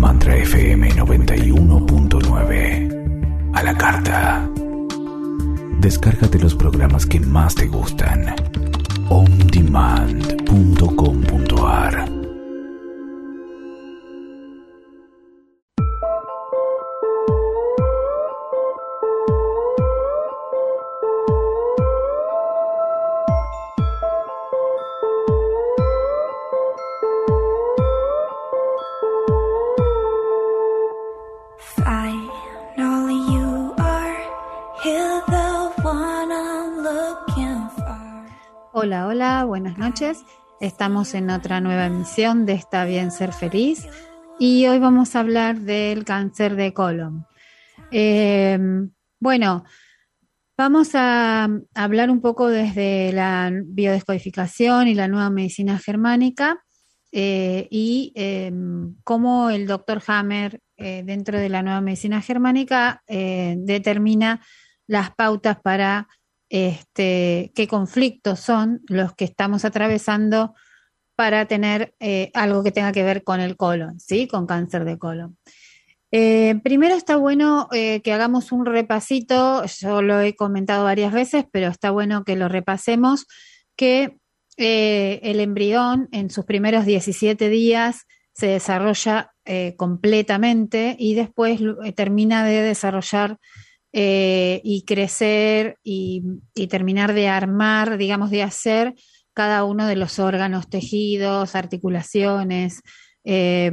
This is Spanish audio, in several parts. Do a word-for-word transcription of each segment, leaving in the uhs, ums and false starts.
Mantra F M noventa y uno punto nueve. A la carta. Descárgate los programas que más te gustan. on demand punto com punto a r. Hola, hola, buenas noches. Estamos en otra nueva emisión de Está bien ser feliz y hoy vamos a hablar del cáncer de colon. Eh, bueno, vamos a hablar un poco desde la biodescodificación y la nueva medicina germánica eh, y eh, cómo el doctor Hammer eh, dentro de la nueva medicina germánica eh, determina las pautas para Este, qué conflictos son los que estamos atravesando para tener eh, algo que tenga que ver con el colon, ¿sí? Con cáncer de colon. Eh, primero está bueno eh, que hagamos un repasito, yo lo he comentado varias veces, pero está bueno que lo repasemos, que eh, el embrión en sus primeros diecisiete días se desarrolla eh, completamente y después eh, termina de desarrollar Eh, y crecer y, y terminar de armar, digamos, de hacer cada uno de los órganos, tejidos, articulaciones eh,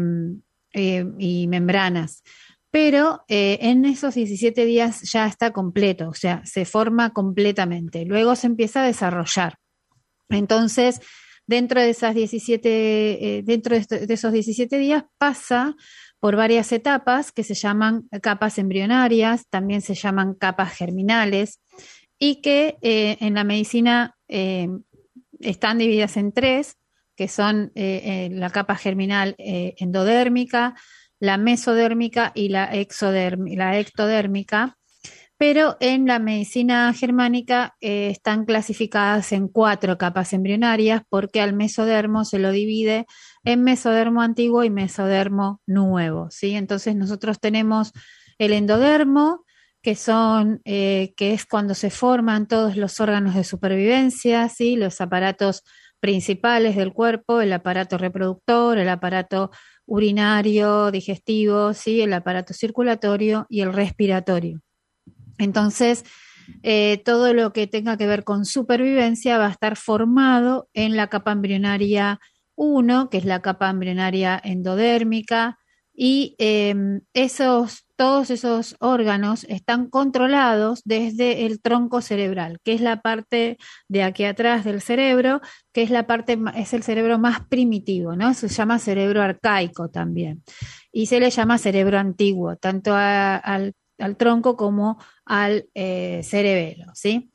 eh, y membranas. Pero eh, en esos diecisiete días ya está completo, o sea, se forma completamente. Luego se empieza a desarrollar. Entonces, dentro de esas diecisiete, eh, dentro de, esto, de esos diecisiete días pasa por varias etapas que se llaman capas embrionarias, también se llaman capas germinales, y que eh, en la medicina eh, están divididas en tres, que son eh, eh, la capa germinal eh, endodérmica, la mesodérmica y la, exodérmica, la ectodérmica, pero en la medicina germánica eh, están clasificadas en cuatro capas embrionarias porque al mesodermo se lo divide en mesodermo antiguo y mesodermo nuevo, ¿sí? Entonces nosotros tenemos el endodermo, que son, eh, que es cuando se forman todos los órganos de supervivencia, ¿sí? Los aparatos principales del cuerpo, el aparato reproductor, el aparato urinario, digestivo, ¿sí? El aparato circulatorio y el respiratorio. Entonces, eh, todo lo que tenga que ver con supervivencia va a estar formado en la capa embrionaria uno, que es la capa embrionaria endodérmica, y eh, esos, todos esos órganos están controlados desde el tronco cerebral, que es la parte de aquí atrás del cerebro, que es la parte, es el cerebro más primitivo, ¿no? Se llama cerebro arcaico también, y se le llama cerebro antiguo, tanto a, al al tronco como al eh, cerebelo, ¿sí?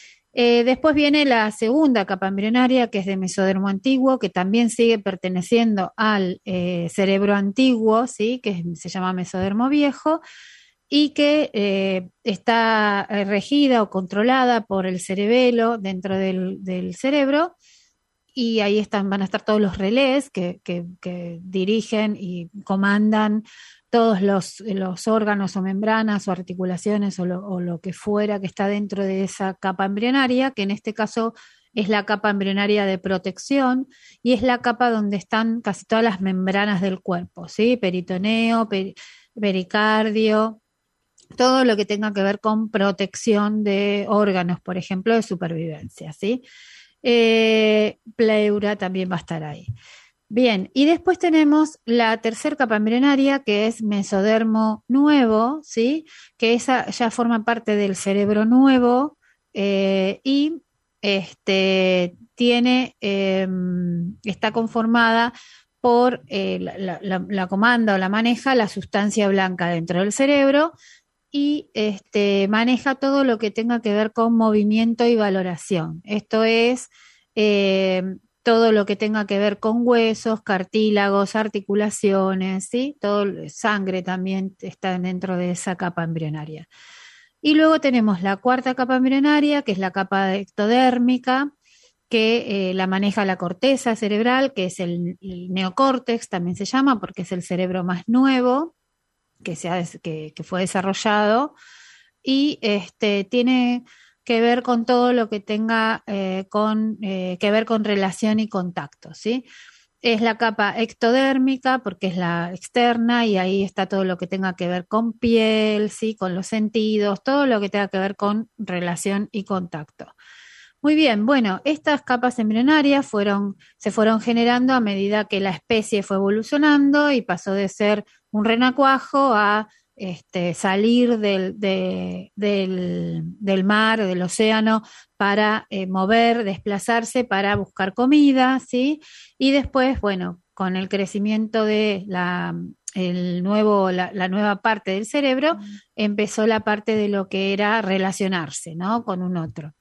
Eh, después viene la segunda capa embrionaria, que es de mesodermo antiguo, que también sigue perteneciendo al eh, cerebro antiguo, ¿sí? Que se llama mesodermo viejo, y que eh, está regida o controlada por el cerebelo dentro del, del cerebro, y ahí están, van a estar todos los relés que, que, que dirigen y comandan todos los, los órganos o membranas o articulaciones o lo, o lo que fuera que está dentro de esa capa embrionaria, que en este caso es la capa embrionaria de protección y es la capa donde están casi todas las membranas del cuerpo, ¿sí? Peritoneo, peri, pericardio, todo lo que tenga que ver con protección de órganos, por ejemplo, de supervivencia, ¿sí? Eh, pleura también va a estar ahí. Bien, y después tenemos la tercera capa embrionaria, que es mesodermo nuevo, ¿sí? Que esa ya forma parte del cerebro nuevo eh, y este, tiene, eh, está conformada por eh, la, la, la comanda o la maneja la sustancia blanca dentro del cerebro y este, maneja todo lo que tenga que ver con movimiento y valoración. Esto es eh, todo lo que tenga que ver con huesos, cartílagos, articulaciones, ¿sí? Todo, sangre también está dentro de esa capa embrionaria. Y luego tenemos la cuarta capa embrionaria, que es la capa ectodérmica, que eh, la maneja la corteza cerebral, que es el, el neocórtex, también se llama, porque es el cerebro más nuevo que, se ha, que, que fue desarrollado, y este, tiene que ver con todo lo que tenga eh, con, eh, que ver con relación y contacto, ¿sí? Es la capa ectodérmica porque es la externa y ahí está todo lo que tenga que ver con piel, ¿sí? Con los sentidos, todo lo que tenga que ver con relación y contacto. Muy bien, bueno, estas capas embrionarias fueron, se fueron generando a medida que la especie fue evolucionando y pasó de ser un renacuajo a este, salir del, de, del, del mar, del océano, para eh, mover, desplazarse, para buscar comida, ¿sí? Y después, bueno, con el crecimiento de la, el nuevo, la, la nueva parte del cerebro, empezó la parte de lo que era relacionarse, ¿no? Con un otro.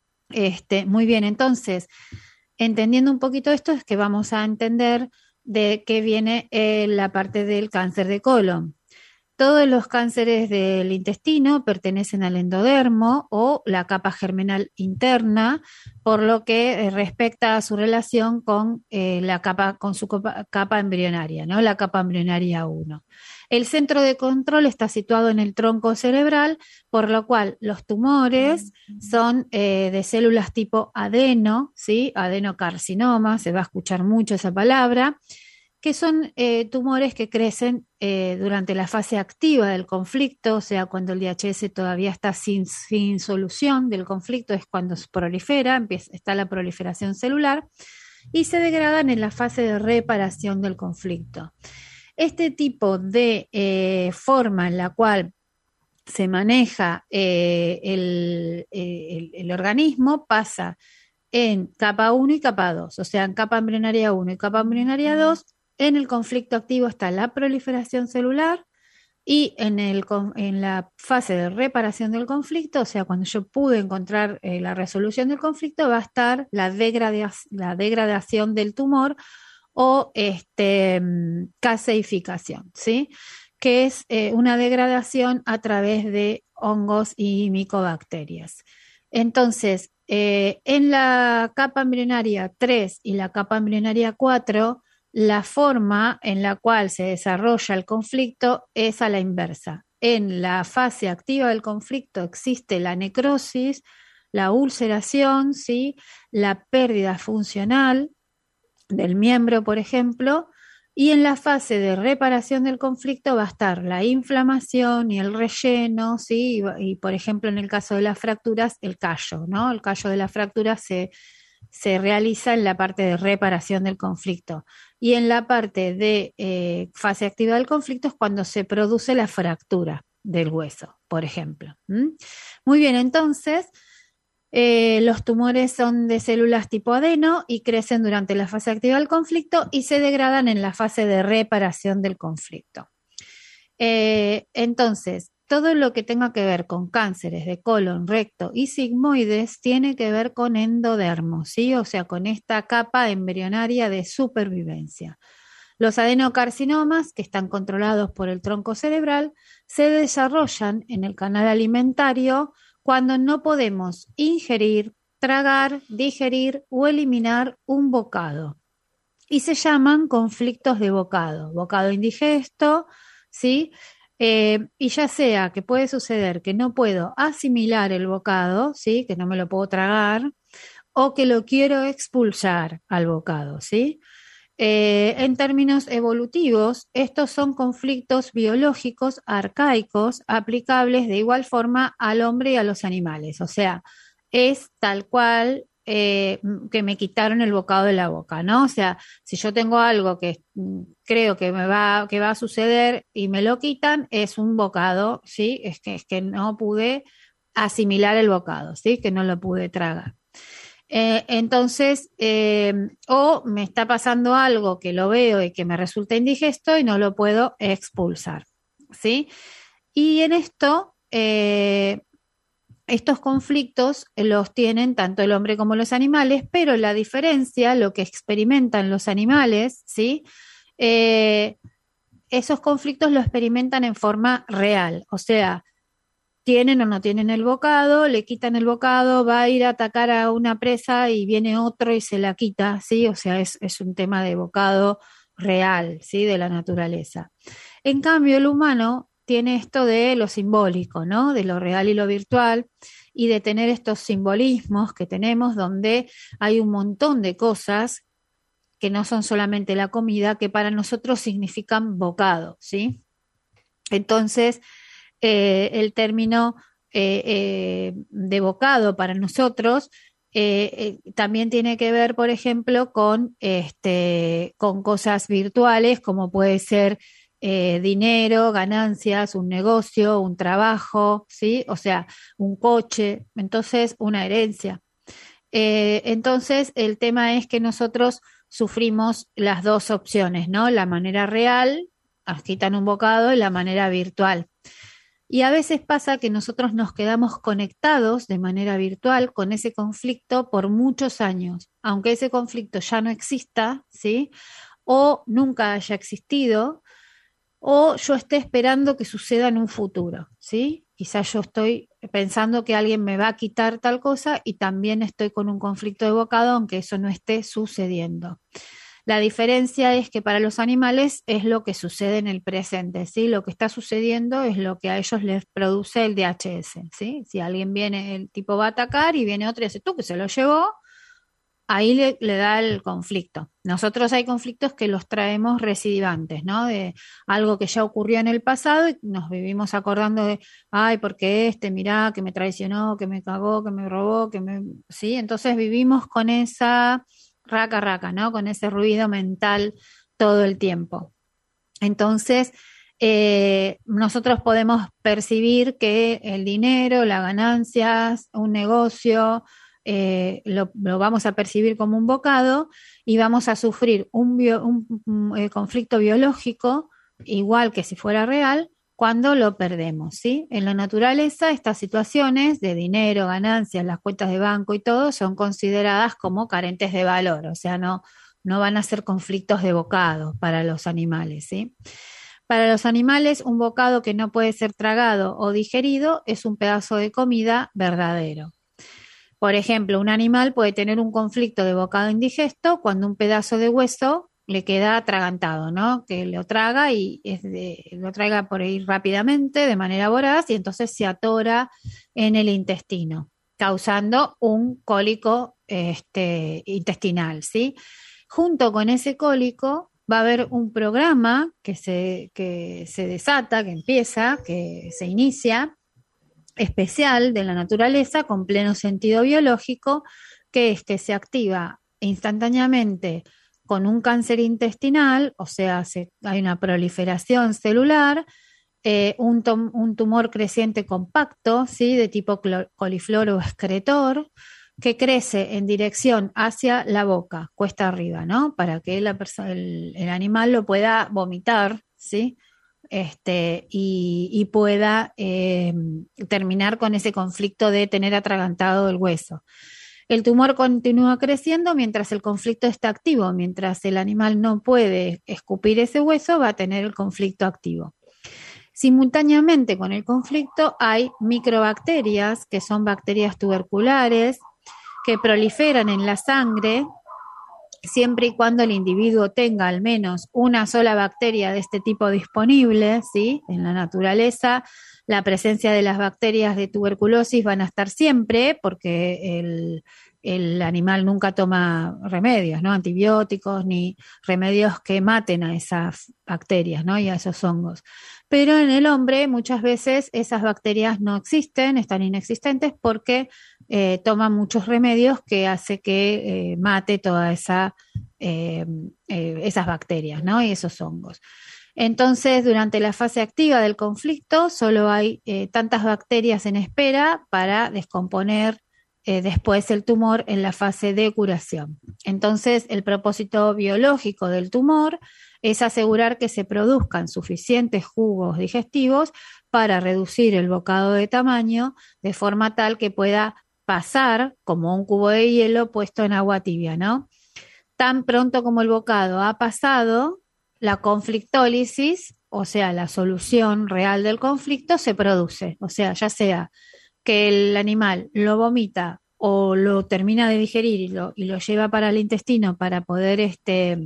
Este, muy bien, entonces, entendiendo un poquito esto, es que vamos a entender de qué viene eh, la parte del cáncer de colon. Todos los cánceres del intestino pertenecen al endodermo o la capa germinal interna, por lo que eh, respecta a su relación con eh, la capa, con su capa, capa embrionaria, ¿no? La capa embrionaria uno. El centro de control está situado en el tronco cerebral, por lo cual los tumores son eh, de células tipo adeno, ¿sí? Adenocarcinoma, se va a escuchar mucho esa palabra, que son eh, tumores que crecen eh, durante la fase activa del conflicto, o sea, cuando el D H S todavía está sin, sin solución del conflicto, es cuando se prolifera, empieza, está la proliferación celular, y se degradan en la fase de reparación del conflicto. Este tipo de eh, forma en la cual se maneja eh, el, el, el organismo pasa en capa uno y capa dos, o sea, en capa embrionaria uno y capa embrionaria dos. En el conflicto activo está la proliferación celular y en, el, en la fase de reparación del conflicto, o sea, cuando yo pude encontrar eh, la resolución del conflicto, va a estar la, degrada, la degradación del tumor o este, caseificación, ¿sí? Que es eh, una degradación a través de hongos y micobacterias. Entonces, eh, en la capa embrionaria tres y la capa embrionaria cuatro, la forma en la cual se desarrolla el conflicto es a la inversa. En la fase activa del conflicto existe la necrosis, la ulceración, ¿sí? La pérdida funcional del miembro, por ejemplo, y en la fase de reparación del conflicto va a estar la inflamación y el relleno, ¿sí? Y, y por ejemplo, en el caso de las fracturas, el callo, ¿no? El callo de la fractura se, se realiza en la parte de reparación del conflicto. Y en la parte de eh, fase activa del conflicto es cuando se produce la fractura del hueso, por ejemplo. ¿Mm? Muy bien, entonces, Eh, los tumores son de células tipo adeno y crecen durante la fase activa del conflicto y se degradan en la fase de reparación del conflicto. Eh, entonces, todo lo que tenga que ver con cánceres de colon, recto y sigmoides tiene que ver con endodermo, ¿sí? O sea, con esta capa embrionaria de supervivencia. Los adenocarcinomas, que están controlados por el tronco cerebral, se desarrollan en el canal alimentario cuando no podemos ingerir, tragar, digerir o eliminar un bocado. Y se llaman conflictos de bocado, bocado indigesto, ¿sí? Eh, y ya sea que puede suceder que no puedo asimilar el bocado, ¿sí? Que no me lo puedo tragar, o que lo quiero expulsar al bocado, ¿sí? Eh, en términos evolutivos, estos son conflictos biológicos arcaicos aplicables de igual forma al hombre y a los animales. O sea, es tal cual eh, que me quitaron el bocado de la boca, ¿no? O sea, si yo tengo algo que mm, creo que me va, que va a suceder y me lo quitan, es un bocado, ¿sí? Es que, es que no pude asimilar el bocado, ¿sí? Que no lo pude tragar. Eh, entonces, eh, o me está pasando algo que lo veo y que me resulta indigesto y no lo puedo expulsar, ¿sí? Y en esto, eh, estos conflictos los tienen tanto el hombre como los animales, pero la diferencia, lo que experimentan los animales, ¿sí? Eh, esos conflictos los experimentan en forma real, o sea, tienen o no tienen el bocado, le quitan el bocado, va a ir a atacar a una presa y viene otro y se la quita, ¿sí? O sea, es, es un tema de bocado real, ¿sí? De la naturaleza. En cambio, el humano tiene esto de lo simbólico, ¿no? De lo real y lo virtual, y de tener estos simbolismos que tenemos donde hay un montón de cosas que no son solamente la comida, que para nosotros significan bocado, ¿sí? Entonces, eh, el término eh, eh, de bocado para nosotros eh, eh, también tiene que ver, por ejemplo, con, este, con cosas virtuales, como puede ser eh, dinero, ganancias, un negocio, un trabajo, ¿sí? O sea, un coche, entonces una herencia. Eh, entonces, el tema es que nosotros sufrimos las dos opciones, ¿no? La manera real, nos quitan un bocado, y la manera virtual. Y a veces pasa que nosotros nos quedamos conectados de manera virtual con ese conflicto por muchos años, aunque ese conflicto ya no exista, ¿sí? O nunca haya existido, o yo esté esperando que suceda en un futuro, ¿sí? Quizás yo estoy pensando que alguien me va a quitar tal cosa y también estoy con un conflicto de bocado, aunque eso no esté sucediendo. La diferencia es que para los animales es lo que sucede en el presente, ¿sí? Lo que está sucediendo es lo que a ellos les produce el D H S, ¿sí? Si alguien viene, el tipo va a atacar y viene otro y dice, tú que se lo llevó, ahí le, le da el conflicto. Nosotros hay conflictos que los traemos recidivantes, ¿no? De algo que ya ocurrió en el pasado y nos vivimos acordando de, ay, porque este, mirá, que me traicionó, que me cagó, que me robó, que me... ¿sí? Entonces vivimos con esa raca raca, ¿no? Con ese ruido mental todo el tiempo. Entonces, eh, nosotros podemos percibir que el dinero, las ganancias, un negocio, eh, lo, lo vamos a percibir como un bocado y vamos a sufrir un, bio, un, un eh, conflicto biológico, igual que si fuera real, cuando lo perdemos, ¿sí? En la naturaleza, estas situaciones de dinero, ganancias, las cuentas de banco y todo son consideradas como carentes de valor, o sea, no, no van a ser conflictos de bocado para los animales, ¿sí? Para los animales, un bocado que no puede ser tragado o digerido es un pedazo de comida verdadero. Por ejemplo, un animal puede tener un conflicto de bocado indigesto cuando un pedazo de hueso le queda atragantado, ¿no? Que lo traga y es de, lo traiga por ahí rápidamente, de manera voraz, y entonces se atora en el intestino, causando un cólico este, intestinal, ¿sí? Junto con ese cólico va a haber un programa que se, que se desata, que empieza, que se inicia, especial de la naturaleza, con pleno sentido biológico, que es que se activa instantáneamente con un cáncer intestinal, o sea, se, hay una proliferación celular, eh, un, tom, un tumor creciente compacto, ¿sí? De tipo coliflor o excretor, que crece en dirección hacia la boca, cuesta arriba, ¿no? Para que la el, el animal lo pueda vomitar, ¿sí? Este, y, y pueda eh, terminar con ese conflicto de tener atragantado el hueso. El tumor continúa creciendo mientras el conflicto está activo. Mientras el animal no puede escupir ese hueso, va a tener el conflicto activo. Simultáneamente con el conflicto hay microbacterias, que son bacterias tuberculares, que proliferan en la sangre, siempre y cuando el individuo tenga al menos una sola bacteria de este tipo disponible, ¿sí? En la naturaleza, la presencia de las bacterias de tuberculosis van a estar siempre, porque el, el animal nunca toma remedios, ¿no? Antibióticos ni remedios que maten a esas bacterias, ¿no? Y a esos hongos. Pero en el hombre muchas veces esas bacterias no existen, están inexistentes porque eh, toma muchos remedios que hace que eh, mate toda esa eh, eh, esas bacterias, ¿no? Y esos hongos. Entonces, durante la fase activa del conflicto, solo hay eh, tantas bacterias en espera para descomponer eh, después el tumor en la fase de curación. Entonces, el propósito biológico del tumor es asegurar que se produzcan suficientes jugos digestivos para reducir el bocado de tamaño de forma tal que pueda pasar como un cubo de hielo puesto en agua tibia, ¿no? Tan pronto como el bocado ha pasado, la conflictólisis o sea, la solución real del conflicto se produce. O sea, ya sea que el animal lo vomita o lo termina de digerir y lo, y lo lleva para el intestino para poder este,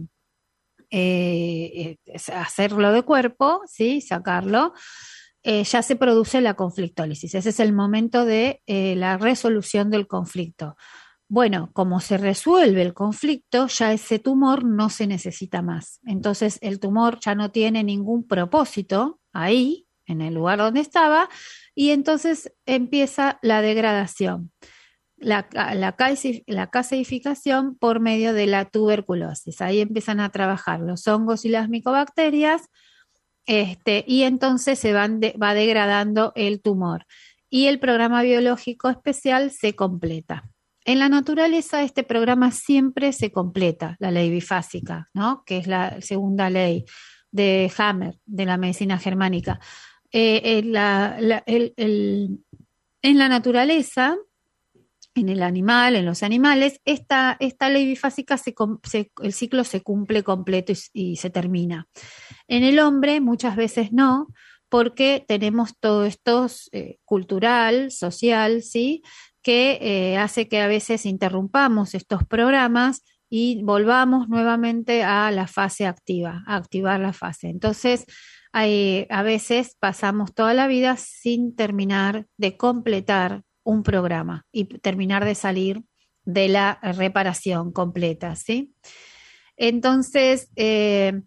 eh, eh, hacerlo de cuerpo, ¿sí? Sacarlo, eh, ya se produce la conflictólisis. Ese es el momento de eh, la resolución del conflicto. Bueno, como se resuelve el conflicto, ya ese tumor no se necesita más. Entonces el tumor ya no tiene ningún propósito ahí, en el lugar donde estaba, y entonces empieza la degradación, la, la, la caseificación por medio de la tuberculosis. Ahí empiezan a trabajar los hongos y las micobacterias, este, y entonces se van de, va degradando el tumor. Y el programa biológico especial se completa. En la naturaleza este programa siempre se completa, la ley bifásica, ¿no? Que es la segunda ley de Hammer, de la medicina germánica. Eh, eh, la, la, el, el, en la naturaleza, en el animal, en los animales, esta, esta ley bifásica, se, se, el ciclo se cumple completo y, y se termina. En el hombre muchas veces no, porque tenemos todo esto eh, cultural, social, ¿sí?, que eh, hace que a veces interrumpamos estos programas y volvamos nuevamente a la fase activa, a activar la fase. Entonces, hay, a veces pasamos toda la vida sin terminar de completar un programa y terminar de salir de la reparación completa, ¿sí? Entonces, eh,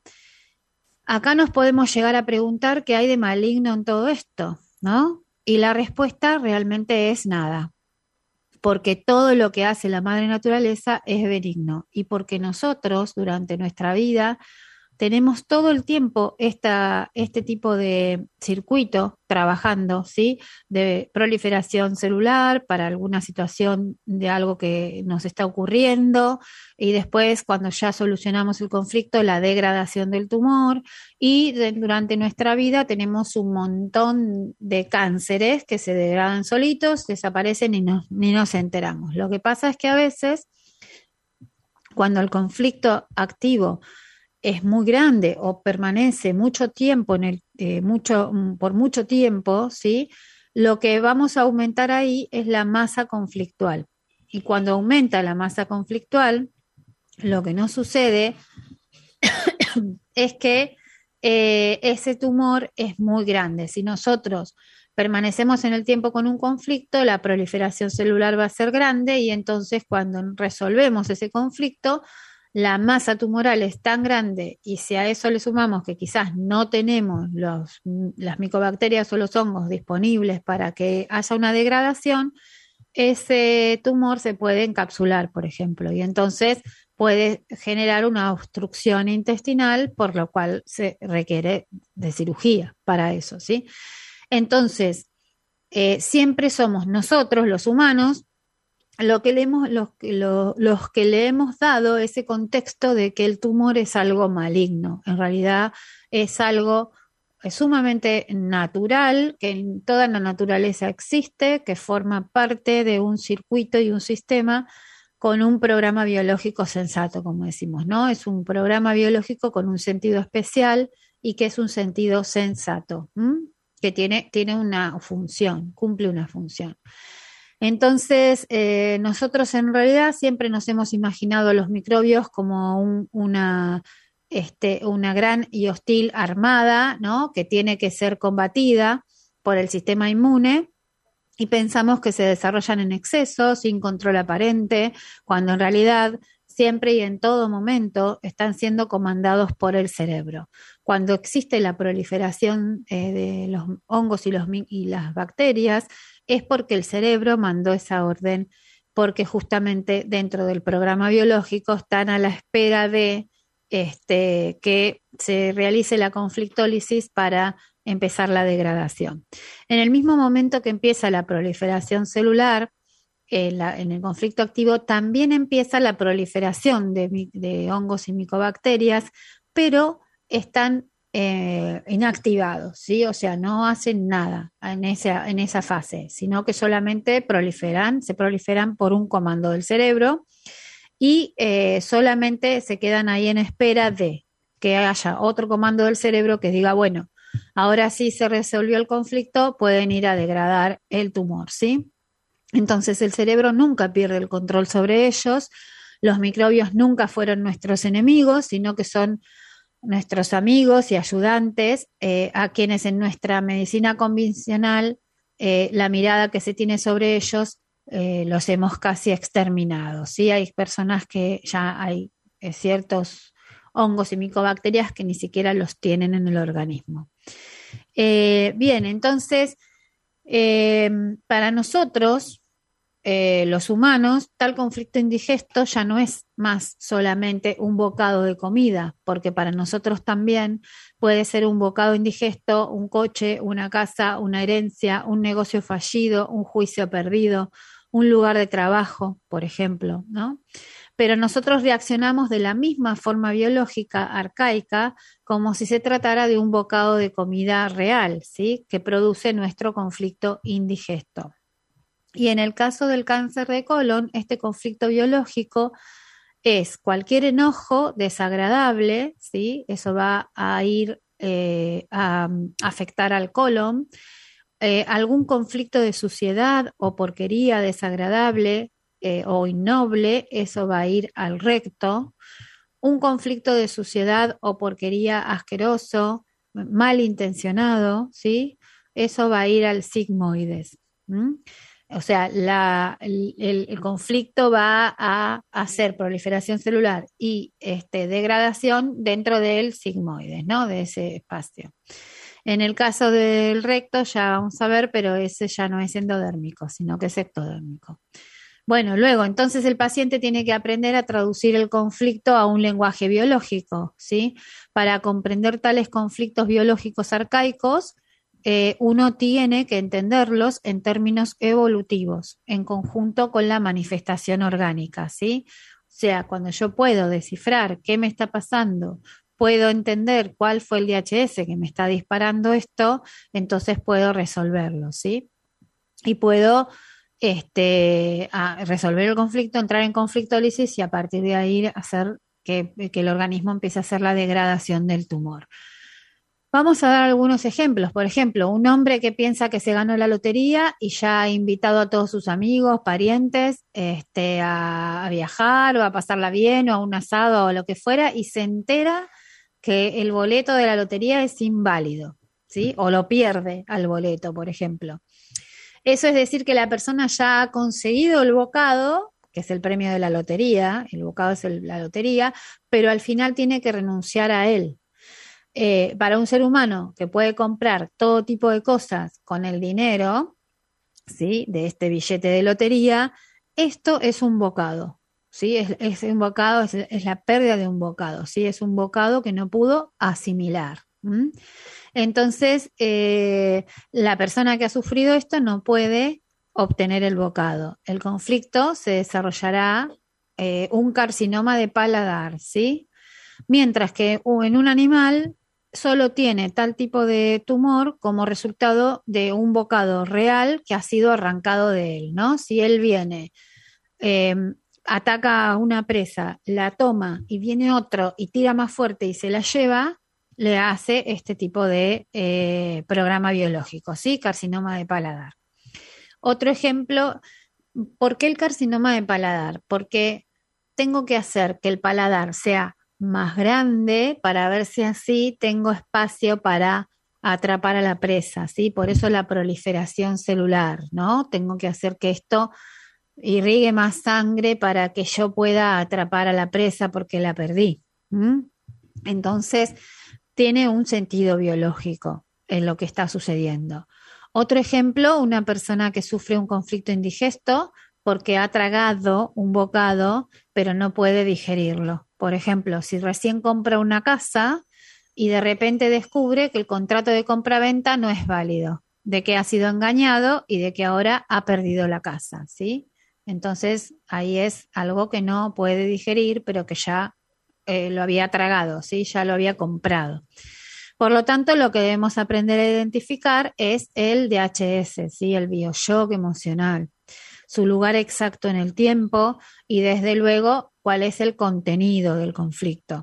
acá nos podemos llegar a preguntar qué hay de maligno en todo esto, ¿no? Y la respuesta realmente es nada, porque todo lo que hace la madre naturaleza es benigno y porque nosotros durante nuestra vida tenemos todo el tiempo esta, este tipo de circuito trabajando, ¿sí?, de proliferación celular para alguna situación de algo que nos está ocurriendo, y después cuando ya solucionamos el conflicto, la degradación del tumor, y de, durante nuestra vida tenemos un montón de cánceres que se degradan solitos, desaparecen y no, ni nos enteramos. Lo que pasa es que a veces, cuando el conflicto activo es muy grande o permanece mucho tiempo en el eh, mucho por mucho tiempo, ¿sí?, lo que vamos a aumentar ahí es la masa conflictual. Y cuando aumenta la masa conflictual, lo que nos sucede es que eh, ese tumor es muy grande. Si nosotros permanecemos en el tiempo con un conflicto, la proliferación celular va a ser grande, y entonces cuando resolvemos ese conflicto, la masa tumoral es tan grande, y si a eso le sumamos que quizás no tenemos los, las micobacterias o los hongos disponibles para que haya una degradación, ese tumor se puede encapsular, por ejemplo, y entonces puede generar una obstrucción intestinal, por lo cual se requiere de cirugía para eso, ¿sí? Entonces, eh, siempre somos nosotros, los humanos, Lo que le hemos, los, lo, los que le hemos dado ese contexto de que el tumor es algo maligno. En realidad es algo es sumamente natural, que en toda la naturaleza existe, que forma parte de un circuito y un sistema con un programa biológico sensato, como decimos, ¿no? Es un programa biológico con un sentido especial y que es un sentido sensato, ¿m? que tiene, tiene una función, cumple una función. Entonces, eh, nosotros en realidad siempre nos hemos imaginado a los microbios como un, una, este, una gran y hostil armada, ¿no?, que tiene que ser combatida por el sistema inmune, y pensamos que se desarrollan en exceso, sin control aparente, cuando en realidad siempre y en todo momento están siendo comandados por el cerebro. Cuando existe la proliferación eh, de los hongos y, los, y las bacterias, es porque el cerebro mandó esa orden, porque justamente dentro del programa biológico están a la espera de este, que se realice la conflictólisis para empezar la degradación. En el mismo momento que empieza la proliferación celular, en, la, en el conflicto activo también empieza la proliferación de, de hongos y micobacterias, pero están Eh, inactivados, ¿sí? O sea, no hacen nada en esa, en esa fase, sino que solamente proliferan, se proliferan por un comando del cerebro, y eh, solamente se quedan ahí en espera de. que haya otro comando del cerebro que diga, bueno, ahora sí se resolvió el conflicto, pueden ir a degradar el tumor, ¿sí? Entonces el cerebro nunca pierde el control sobre ellos, los microbios nunca fueron nuestros enemigos, sino que son nuestros amigos y ayudantes, eh, a quienes en nuestra medicina convencional eh, la mirada que se tiene sobre ellos eh, los hemos casi exterminado, ¿sí? Hay personas que ya hay eh, ciertos hongos y micobacterias que ni siquiera los tienen en el organismo. Eh, bien, entonces, eh, para nosotros, eh, los humanos, tal conflicto indigesto ya no es más solamente un bocado de comida, porque para nosotros también puede ser un bocado indigesto, un coche, una casa, una herencia, un negocio fallido, un juicio perdido, un lugar de trabajo, por ejemplo, ¿no? Pero nosotros reaccionamos de la misma forma biológica arcaica como si se tratara de un bocado de comida real, ¿sí? Que produce nuestro conflicto indigesto. Y en el caso del cáncer de colon, este conflicto biológico es cualquier enojo desagradable, ¿sí? Eso va a ir eh, a, a afectar al colon, eh, algún conflicto de suciedad o porquería desagradable eh, o innoble, eso va a ir al recto, un conflicto de suciedad o porquería asqueroso, malintencionado, ¿sí? Eso va a ir al sigmoides. ¿Mm? O sea, la, el, el, conflicto va a hacer proliferación celular y este, degradación dentro del sigmoides, ¿no? De ese espacio. En el caso del recto ya vamos a ver, pero ese ya no es endodérmico, sino que es ectodérmico. Bueno, luego, entonces el paciente tiene que aprender a traducir el conflicto a un lenguaje biológico, ¿sí? Para comprender tales conflictos biológicos arcaicos, Eh, uno tiene que entenderlos en términos evolutivos, en conjunto con la manifestación orgánica, ¿sí? O sea, cuando yo puedo descifrar qué me está pasando, puedo entender cuál fue el D H S que me está disparando esto, entonces puedo resolverlo, ¿sí? Y puedo este, a resolver el conflicto, entrar en conflictólisis y a partir de ahí hacer que, que el organismo empiece a hacer la degradación del tumor. Vamos a dar algunos ejemplos. Por ejemplo, un hombre que piensa que se ganó la lotería y ya ha invitado a todos sus amigos, parientes, este, a, a viajar o a pasarla bien o a un asado o lo que fuera y se entera que el boleto de la lotería es inválido, ¿sí? O lo pierde al boleto, por ejemplo. Eso es decir que la persona ya ha conseguido el bocado, que es el premio de la lotería, el bocado es el, la lotería, pero al final tiene que renunciar a él. Eh, para un ser humano que puede comprar todo tipo de cosas con el dinero, ¿sí? De este billete de lotería, esto es un bocado, ¿sí? Es, es un bocado, es, es la pérdida de un bocado, ¿sí? Es un bocado que no pudo asimilar. ¿Mm? Entonces, eh, la persona que ha sufrido esto no puede obtener el bocado. El conflicto se desarrollará eh, un carcinoma de paladar, ¿sí? Mientras que en un animal solo tiene tal tipo de tumor como resultado de un bocado real que ha sido arrancado de él, ¿no? Si él viene, eh, ataca a una presa, la toma y viene otro y tira más fuerte y se la lleva, le hace este tipo de eh, programa biológico, ¿sí? Carcinoma de paladar. Otro ejemplo, ¿por qué el carcinoma de paladar? Porque tengo que hacer que el paladar sea más grande para ver si así tengo espacio para atrapar a la presa, ¿sí? Por eso la proliferación celular, ¿no? Tengo que hacer que esto irrigue más sangre para que yo pueda atrapar a la presa porque la perdí. ¿Mm? Entonces, tiene un sentido biológico en lo que está sucediendo. Otro ejemplo, una persona que sufre un conflicto indigesto porque ha tragado un bocado, pero no puede digerirlo. Por ejemplo, si recién compra una casa y de repente descubre que el contrato de compra-venta no es válido, de que ha sido engañado y de que ahora ha perdido la casa, ¿sí? Entonces, ahí es algo que no puede digerir, pero que ya eh, lo había tragado, ¿sí? Ya lo había comprado. Por lo tanto, lo que debemos aprender a identificar es el D H S, ¿sí? El bioshock emocional, su lugar exacto en el tiempo y desde luego cuál es el contenido del conflicto.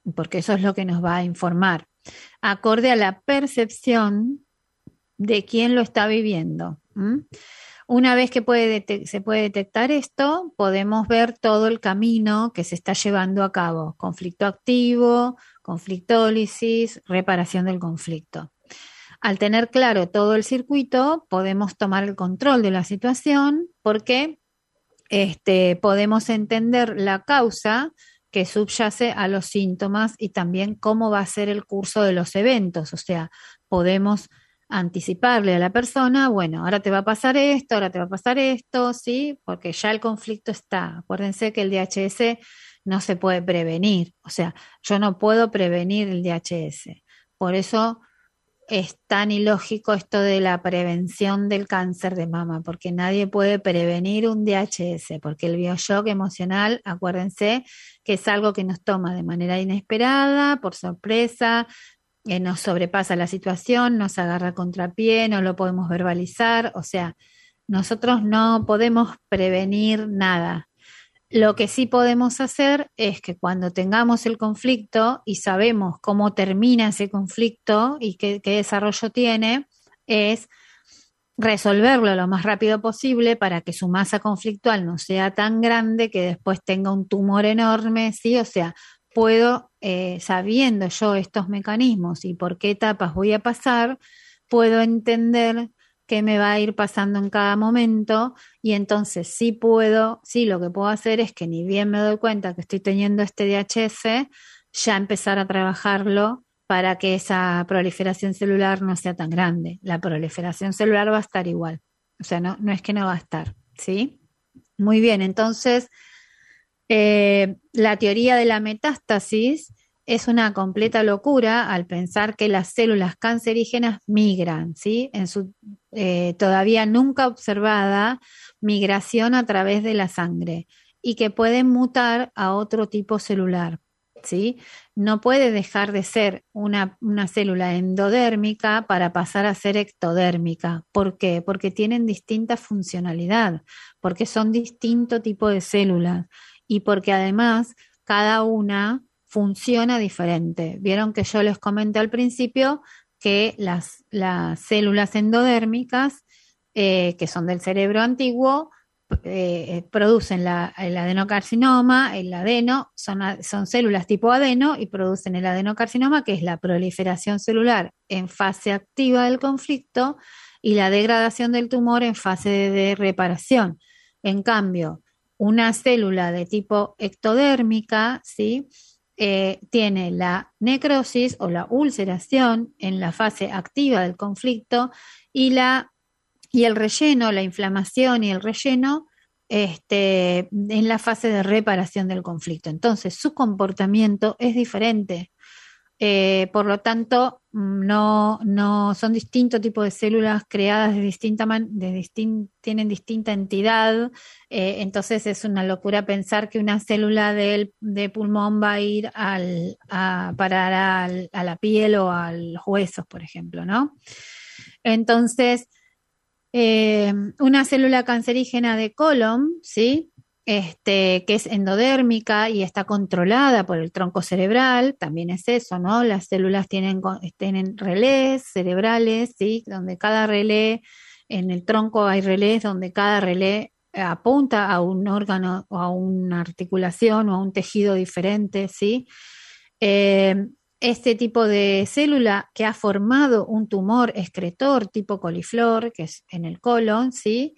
porque eso es lo que nos va a informar, acorde a la percepción de quién lo está viviendo. ¿Mm? Una vez que puede dete- se puede detectar esto, podemos ver todo el camino que se está llevando a cabo: conflicto activo, conflictólisis, reparación del conflicto. Al tener claro todo el circuito, podemos tomar el control de la situación, porque este, podemos entender la causa que subyace a los síntomas y también cómo va a ser el curso de los eventos. O sea, podemos anticiparle a la persona, bueno, ahora te va a pasar esto, ahora te va a pasar esto, ¿sí? Porque ya el conflicto está. Acuérdense que el D H S no se puede prevenir. O sea, yo no puedo prevenir el D H S. Por eso es tan ilógico esto de la prevención del cáncer de mama, porque nadie puede prevenir un D H S, porque el bioshock emocional, acuérdense que es algo que nos toma de manera inesperada, por sorpresa, eh, nos sobrepasa la situación, nos agarra a contrapié, no lo podemos verbalizar, o sea, nosotros no podemos prevenir nada. Lo que sí podemos hacer es que cuando tengamos el conflicto y sabemos cómo termina ese conflicto y qué, qué desarrollo tiene, es resolverlo lo más rápido posible para que su masa conflictual no sea tan grande que después tenga un tumor enorme, ¿sí? O sea, puedo, eh, sabiendo yo estos mecanismos y por qué etapas voy a pasar, puedo entender qué me va a ir pasando en cada momento, y entonces sí puedo, sí lo que puedo hacer es que ni bien me doy cuenta que estoy teniendo este D H S, ya empezar a trabajarlo para que esa proliferación celular no sea tan grande. La proliferación celular va a estar igual, o sea, no, no es que no va a estar, ¿sí? Muy bien, entonces eh, la teoría de la metástasis es una completa locura al pensar que las células cancerígenas migran, ¿sí? En su eh, todavía nunca observada migración a través de la sangre, y que pueden mutar a otro tipo celular, ¿sí? No puede dejar de ser una, una célula endodérmica para pasar a ser ectodérmica. ¿Por qué? Porque tienen distinta funcionalidad, porque son distinto tipo de células y porque además cada una funciona diferente. Vieron que yo les comenté al principio que las, las células endodérmicas, eh, que son del cerebro antiguo, eh, producen la, el adenocarcinoma, el adeno, son, son células tipo adeno y producen el adenocarcinoma, que es la proliferación celular en fase activa del conflicto y la degradación del tumor en fase de, de reparación. En cambio, una célula de tipo ectodérmica, ¿sí? Eh, tiene la necrosis o la ulceración en la fase activa del conflicto, y la y el relleno, la inflamación y el relleno, este, en la fase de reparación del conflicto. Entonces, su comportamiento es diferente. Eh, por lo tanto, no, no son distintos tipos de células creadas de distinta man, de distin, tienen distinta entidad. Eh, entonces es una locura pensar que una célula del, de pulmón va a ir al, a parar al, a la piel o a los huesos, por ejemplo, ¿no? Entonces, eh, una célula cancerígena de colon, ¿sí? Este, que es endodérmica y está controlada por el tronco cerebral, también es eso, ¿no? Las células tienen, tienen relés cerebrales, ¿sí? Donde cada relé, en el tronco hay relés donde cada relé apunta a un órgano o a una articulación o a un tejido diferente, ¿sí? Eh, este tipo de célula que ha formado un tumor excretor tipo coliflor, que es en el colon, ¿sí?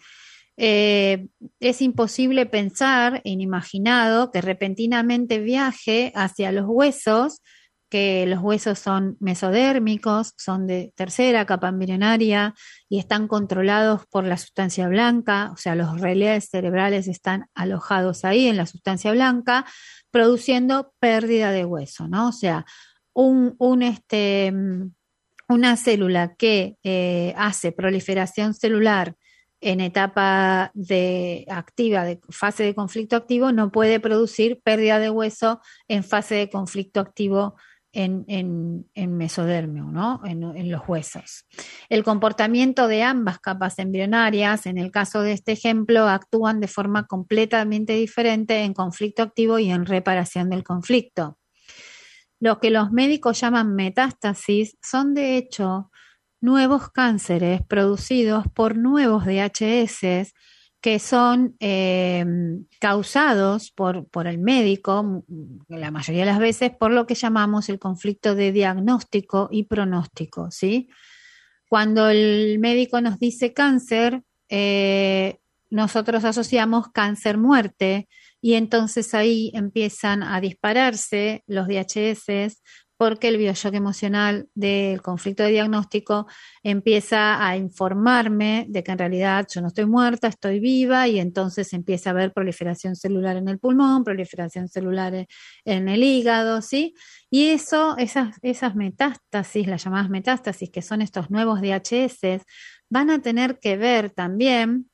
Eh, es imposible pensar, inimaginado, que repentinamente viaje hacia los huesos, que los huesos son mesodérmicos, son de tercera capa embrionaria y están controlados por la sustancia blanca, o sea, los relés cerebrales están alojados ahí en la sustancia blanca, produciendo pérdida de hueso, ¿no? O sea, un, un este, una célula que eh, hace proliferación celular en etapa de activa, de fase de conflicto activo, no puede producir pérdida de hueso en fase de conflicto activo en, en, en mesodermio, ¿no? En, en los huesos. El comportamiento de ambas capas embrionarias, en el caso de este ejemplo, actúan de forma completamente diferente en conflicto activo y en reparación del conflicto. Lo que los médicos llaman metástasis son de hecho nuevos cánceres producidos por nuevos D H S que son eh, causados por, por el médico, la mayoría de las veces, por lo que llamamos el conflicto de diagnóstico y pronóstico, ¿sí? Cuando el médico nos dice cáncer, eh, nosotros asociamos cáncer-muerte y entonces ahí empiezan a dispararse los D H S porque el bioshock emocional del conflicto de diagnóstico empieza a informarme de que en realidad yo no estoy muerta, estoy viva, y entonces empieza a haber proliferación celular en el pulmón, proliferación celular en el hígado, ¿sí? Y eso, esas, esas metástasis, las llamadas metástasis, que son estos nuevos D H S, van a tener que ver también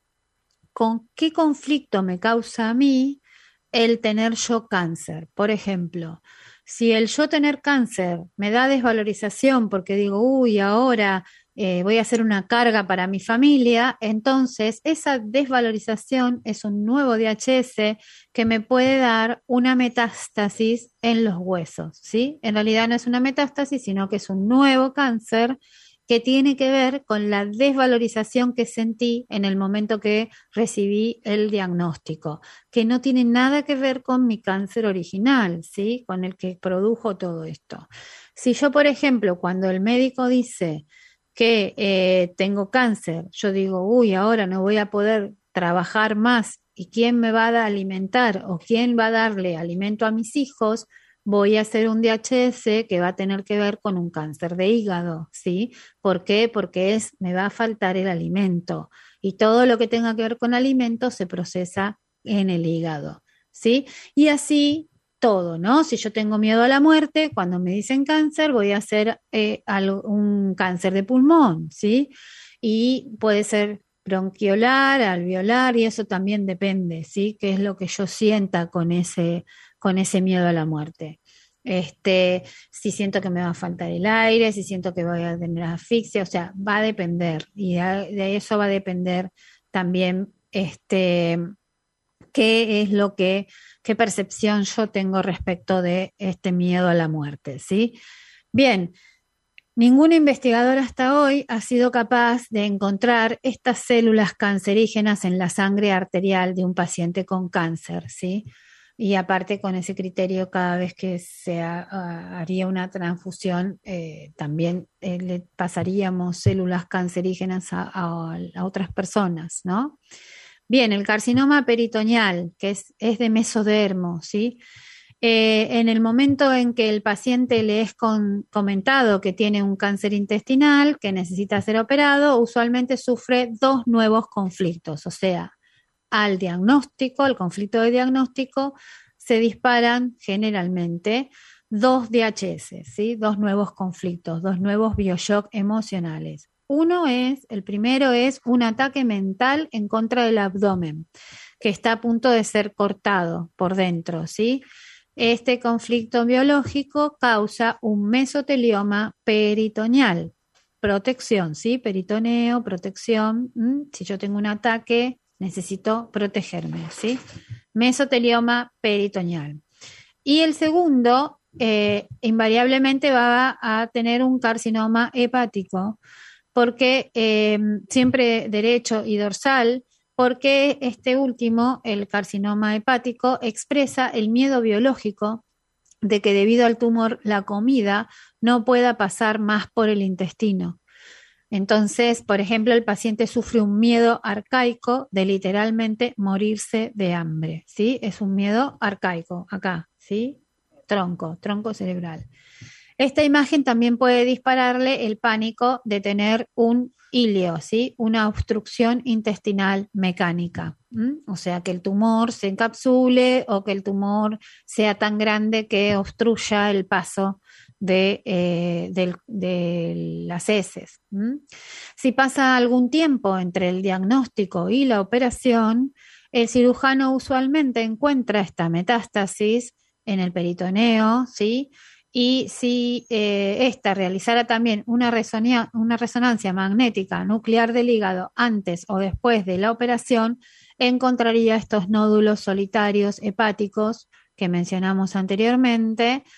con qué conflicto me causa a mí el tener yo cáncer. Por ejemplo, si el yo tener cáncer me da desvalorización porque digo, uy, ahora eh, voy a hacer una carga para mi familia, entonces esa desvalorización es un nuevo D H S que me puede dar una metástasis en los huesos, ¿sí? En realidad no es una metástasis, sino que es un nuevo cáncer que tiene que ver con la desvalorización que sentí en el momento que recibí el diagnóstico, que no tiene nada que ver con mi cáncer original, ¿sí? Con el que produjo todo esto. Si yo, por ejemplo, cuando el médico dice que eh, tengo cáncer, yo digo, uy, ahora no voy a poder trabajar más, ¿y quién me va a alimentar o quién va a darle alimento a mis hijos? Voy a hacer un D H S que va a tener que ver con un cáncer de hígado, ¿sí? ¿Por qué? Porque es, me va a faltar el alimento y todo lo que tenga que ver con alimento se procesa en el hígado, ¿sí? Y así todo, ¿no? Si yo tengo miedo a la muerte, cuando me dicen cáncer, voy a hacer eh, algo, un cáncer de pulmón, ¿sí? Y puede ser bronquiolar, alveolar, y eso también depende, ¿sí? Qué es lo que yo sienta con ese con ese miedo a la muerte. Este, si siento que me va a faltar el aire, si siento que voy a tener asfixia, o sea, va a depender, y de, de eso va a depender también este, qué es lo que, qué percepción yo tengo respecto de este miedo a la muerte, ¿sí? Bien, ningún investigador hasta hoy ha sido capaz de encontrar estas células cancerígenas en la sangre arterial de un paciente con cáncer, ¿sí? Y aparte con ese criterio, cada vez que se ha, uh, haría una transfusión, eh, también eh, le pasaríamos células cancerígenas a, a, a otras personas, ¿no? Bien, el carcinoma peritoneal, que es, es de mesodermo, ¿sí? Eh, en el momento en que el paciente le es con, comentado que tiene un cáncer intestinal, que necesita ser operado, usualmente sufre dos nuevos conflictos, o sea, al diagnóstico, al conflicto de diagnóstico, se disparan generalmente dos D H S, ¿sí? Dos nuevos conflictos, dos nuevos bioshock emocionales. Uno es, el primero es un ataque mental en contra del abdomen, que está a punto de ser cortado por dentro, ¿sí? Este conflicto biológico causa un mesotelioma peritoneal. Protección, ¿sí? Peritoneo, protección. ¿Mm? Si yo tengo un ataque, necesito protegerme, ¿sí? Mesotelioma peritoneal. Y el segundo, eh, invariablemente va a tener un carcinoma hepático, porque eh, siempre derecho y dorsal, porque este último, el carcinoma hepático, expresa el miedo biológico de que debido al tumor la comida no pueda pasar más por el intestino. Entonces, por ejemplo, el paciente sufre un miedo arcaico de literalmente morirse de hambre, ¿sí? Es un miedo arcaico, acá, ¿sí? Tronco, tronco cerebral. Esta imagen también puede dispararle el pánico de tener un ilio, ¿sí? Una obstrucción intestinal mecánica. ¿Mm? O sea, que el tumor se encapsule o que el tumor sea tan grande que obstruya el paso de, eh, de, de las heces. ¿Mm? Si pasa algún tiempo entre el diagnóstico y la operación, el cirujano usualmente encuentra esta metástasis en el peritoneo, ¿sí? Y si eh, esta realizara también una, resonia, una resonancia magnética nuclear del hígado antes o después de la operación, encontraría estos nódulos solitarios hepáticos que mencionamos anteriormente,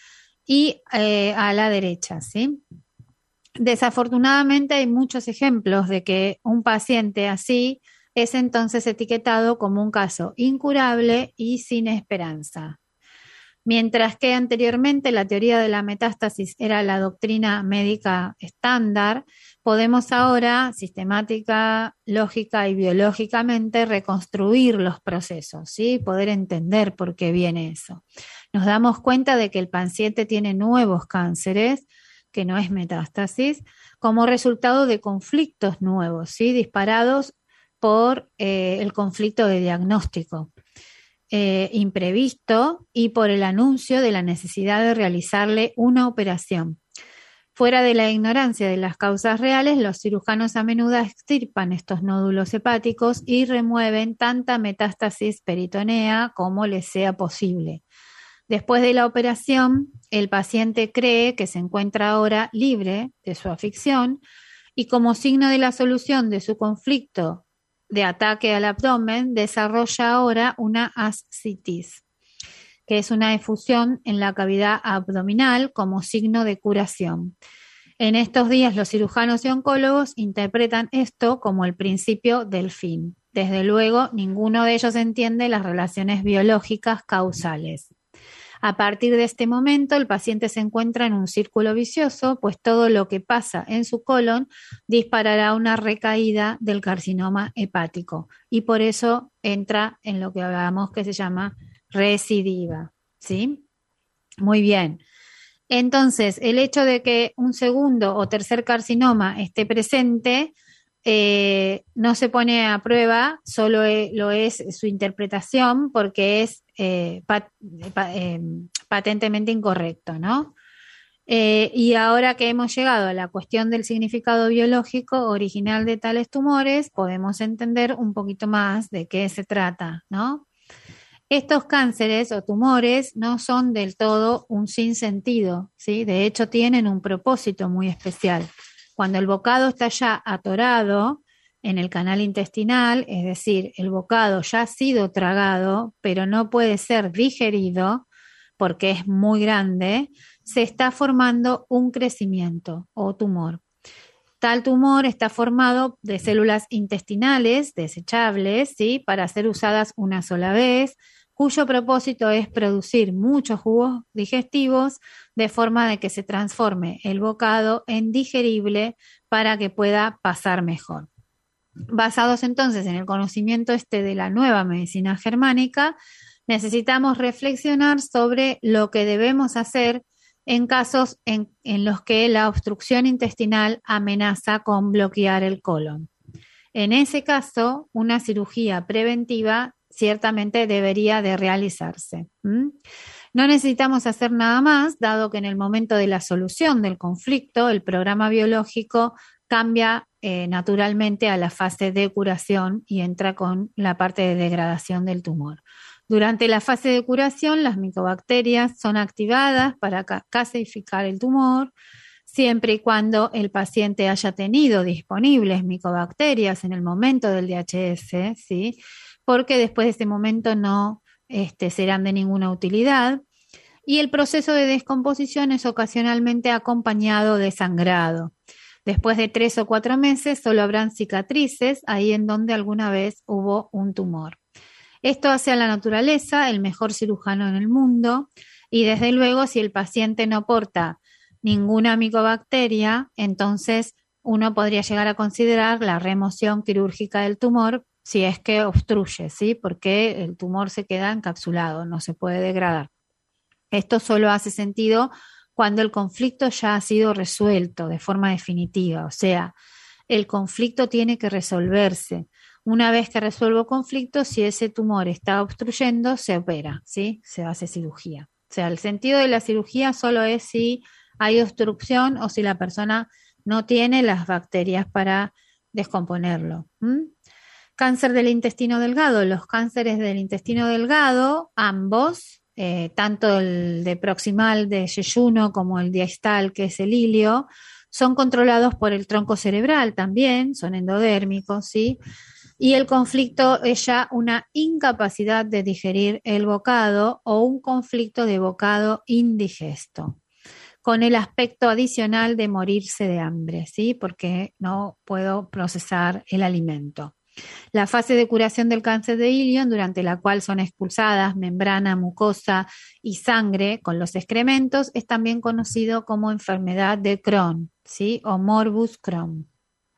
y eh, a la derecha, ¿sí? Desafortunadamente hay muchos ejemplos de que un paciente así es entonces etiquetado como un caso incurable y sin esperanza. Mientras que anteriormente la teoría de la metástasis era la doctrina médica estándar, podemos ahora sistemática, lógica y biológicamente reconstruir los procesos, ¿sí? Poder entender por qué viene eso. Nos damos cuenta de que el paciente tiene nuevos cánceres, que no es metástasis, como resultado de conflictos nuevos, ¿sí? Disparados por eh, el conflicto de diagnóstico. Eh, imprevisto y por el anuncio de la necesidad de realizarle una operación. Fuera de la ignorancia de las causas reales, los cirujanos a menudo extirpan estos nódulos hepáticos y remueven tanta metástasis peritonea como les sea posible. Después de la operación, el paciente cree que se encuentra ahora libre de su afección y como signo de la solución de su conflicto de ataque al abdomen, desarrolla ahora una ascitis, que es una efusión en la cavidad abdominal como signo de curación. En estos días los cirujanos y oncólogos interpretan esto como el principio del fin. Desde luego, ninguno de ellos entiende las relaciones biológicas causales. A partir de este momento, el paciente se encuentra en un círculo vicioso, pues todo lo que pasa en su colon disparará una recaída del carcinoma hepático y por eso entra en lo que hablábamos que se llama recidiva, ¿sí? Muy bien. Entonces, el hecho de que un segundo o tercer carcinoma esté presente eh, no se pone a prueba, solo es, lo es su interpretación porque es eh, pat, pa, eh, patentemente incorrecto, ¿no? Eh, y ahora que hemos llegado a la cuestión del significado biológico original de tales tumores, podemos entender un poquito más de qué se trata, ¿no? Estos cánceres o tumores no son del todo un sinsentido, ¿sí? De hecho, tienen un propósito muy especial. Cuando el bocado está ya atorado en el canal intestinal, es decir, el bocado ya ha sido tragado, pero no puede ser digerido porque es muy grande, se está formando un crecimiento o tumor. Tal tumor está formado de células intestinales desechables, ¿sí? Para ser usadas una sola vez, cuyo propósito es producir muchos jugos digestivos de forma de que se transforme el bocado en digerible para que pueda pasar mejor. Basados entonces en el conocimiento este de la nueva medicina germánica, necesitamos reflexionar sobre lo que debemos hacer en casos en, en los que la obstrucción intestinal amenaza con bloquear el colon. En ese caso, una cirugía preventiva ciertamente debería de realizarse. ¿Mm? No necesitamos hacer nada más, dado que en el momento de la solución del conflicto, el programa biológico cambia eh, naturalmente a la fase de curación y entra con la parte de degradación del tumor. Durante la fase de curación, las micobacterias son activadas para casificar el tumor, siempre y cuando el paciente haya tenido disponibles micobacterias en el momento del D H S, ¿sí? Porque después de ese momento no este, serán de ninguna utilidad. Y el proceso de descomposición es ocasionalmente acompañado de sangrado. Después de tres o cuatro meses solo habrán cicatrices ahí en donde alguna vez hubo un tumor. Esto hace a la naturaleza el mejor cirujano en el mundo y desde luego si el paciente no porta ninguna micobacteria, entonces uno podría llegar a considerar la remoción quirúrgica del tumor si es que obstruye, ¿sí? Porque el tumor se queda encapsulado, no se puede degradar. Esto solo hace sentido cuando el conflicto ya ha sido resuelto de forma definitiva, o sea, el conflicto tiene que resolverse. Una vez que resuelvo conflicto, si ese tumor está obstruyendo, se opera, ¿sí? Se hace cirugía. O sea, el sentido de la cirugía solo es si hay obstrucción o si la persona no tiene las bacterias para descomponerlo. ¿Mm? Cáncer del intestino delgado. Los cánceres del intestino delgado, ambos, eh, tanto el de proximal de yeyuno como el distal, que es el ilio, son controlados por el tronco cerebral también, son endodérmicos, ¿sí? Y el conflicto es ya una incapacidad de digerir el bocado o un conflicto de bocado indigesto. con el aspecto adicional de morirse de hambre, ¿sí? Porque no puedo procesar el alimento. La fase de curación del cáncer de ileón, durante la cual son expulsadas membrana, mucosa y sangre con los excrementos, es también conocido como enfermedad de Crohn, ¿sí? O morbus Crohn.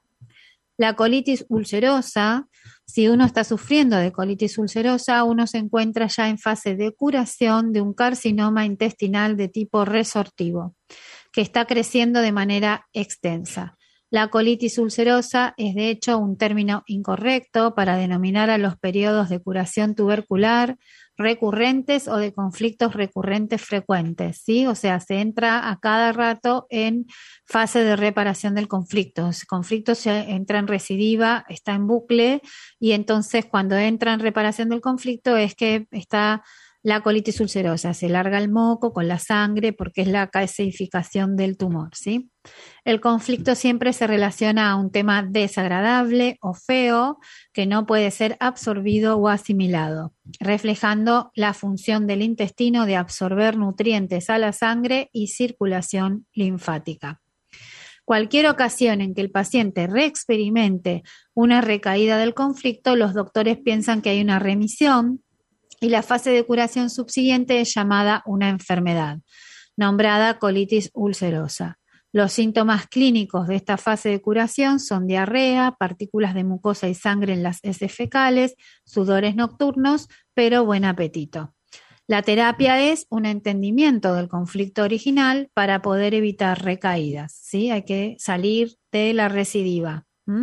La colitis ulcerosa, si uno está sufriendo de colitis ulcerosa, uno se encuentra ya en fase de curación de un carcinoma intestinal de tipo resortivo, que está creciendo de manera extensa. La colitis ulcerosa es de hecho un término incorrecto para denominar a los periodos de curación tubercular recurrentes o de conflictos recurrentes frecuentes, ¿sí? O sea, se entra a cada rato en fase de reparación del conflicto. El conflicto se entra en recidiva, está en bucle, y entonces cuando entra en reparación del conflicto es que está la colitis ulcerosa, se larga el moco con la sangre porque es la calcificación del tumor, ¿sí? El conflicto siempre se relaciona a un tema desagradable o feo que no puede ser absorbido o asimilado, reflejando la función del intestino de absorber nutrientes a la sangre y circulación linfática. Cualquier ocasión en que el paciente reexperimente una recaída del conflicto, los doctores piensan que hay una remisión, y la fase de curación subsiguiente es llamada una enfermedad, nombrada colitis ulcerosa. Los síntomas clínicos de esta fase de curación son diarrea, partículas de mucosa y sangre en las heces fecales, sudores nocturnos, pero buen apetito. La terapia es un entendimiento del conflicto original para poder evitar recaídas, ¿sí? Hay que salir de la recidiva. ¿Mm?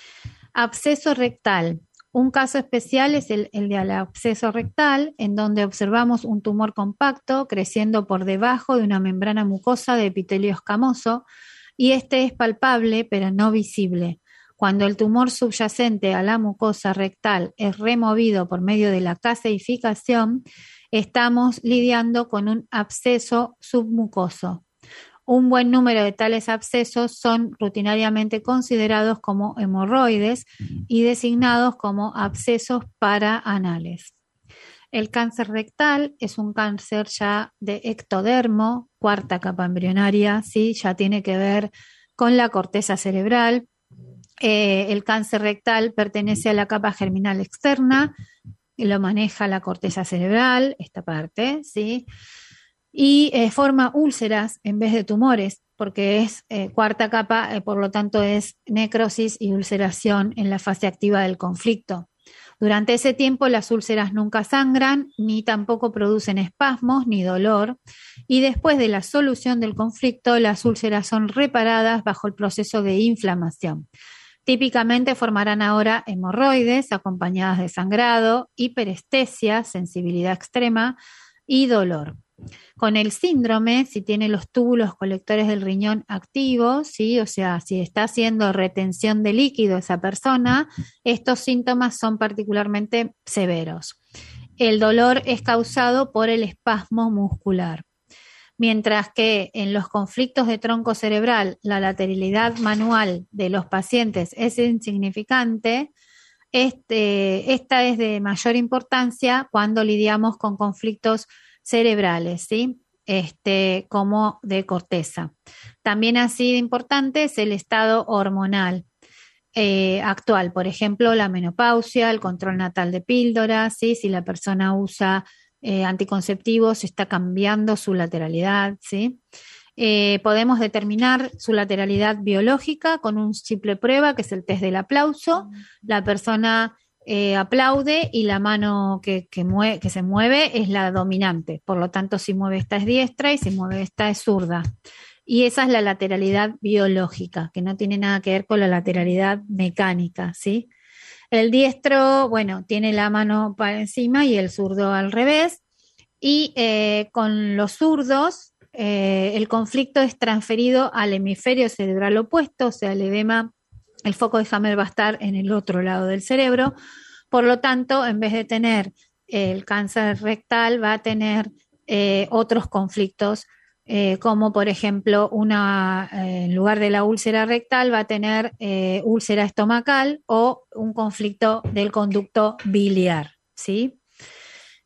Absceso rectal. Un caso especial es el, el del absceso rectal, en donde observamos un tumor compacto creciendo por debajo de una membrana mucosa de epitelio escamoso, y este es palpable pero no visible. Cuando el tumor subyacente a la mucosa rectal es removido por medio de la caseificación, estamos lidiando con un absceso submucoso. Un buen número de tales abscesos son rutinariamente considerados como hemorroides y designados como abscesos paraanales. El cáncer rectal es un cáncer ya de ectodermo, cuarta capa embrionaria, ¿sí? Ya tiene que ver con la corteza cerebral. Eh, el cáncer rectal pertenece a la capa germinal externa, y lo maneja la corteza cerebral, esta parte, ¿sí? Y eh, forma úlceras en vez de tumores, porque es eh, cuarta capa, eh, por lo tanto es necrosis y ulceración en la fase activa del conflicto. Durante ese tiempo las úlceras nunca sangran, ni tampoco producen espasmos ni dolor, y después de la solución del conflicto, las úlceras son reparadas bajo el proceso de inflamación. Típicamente formarán ahora hemorroides acompañadas de sangrado, hiperestesia, sensibilidad extrema y dolor. Con el síndrome, si tiene los túbulos colectores del riñón activos, ¿sí? O sea, si está haciendo retención de líquido esa persona, estos síntomas son particularmente severos. El dolor es causado por el espasmo muscular. Mientras que en los conflictos de tronco cerebral la lateralidad manual de los pacientes es insignificante, este, esta es de mayor importancia cuando lidiamos con conflictos cerebrales, ¿sí? Este, como de corteza. También así de importante es el estado hormonal eh, actual, por ejemplo, la menopausia, el control natal de píldoras, ¿sí? Si la persona usa eh, anticonceptivos, está cambiando su lateralidad, ¿sí? Eh, podemos determinar su lateralidad biológica con una simple prueba, que es el test del aplauso. La persona Eh, aplaude y la mano que, que, mueve, que se mueve es la dominante, por lo tanto si mueve esta es diestra y si mueve esta es zurda, y esa es la lateralidad biológica, que no tiene nada que ver con la lateralidad mecánica, ¿sí? El diestro, bueno, tiene la mano para encima y el zurdo al revés, y eh, con los zurdos eh, el conflicto es transferido al hemisferio cerebral opuesto, o sea, el edema, el foco de Hammer va a estar en el otro lado del cerebro. Por lo tanto, en vez de tener eh, el cáncer rectal, va a tener eh, otros conflictos, eh, como por ejemplo, una, eh, en lugar de la úlcera rectal, va a tener eh, úlcera estomacal o un conflicto del conducto biliar, ¿sí?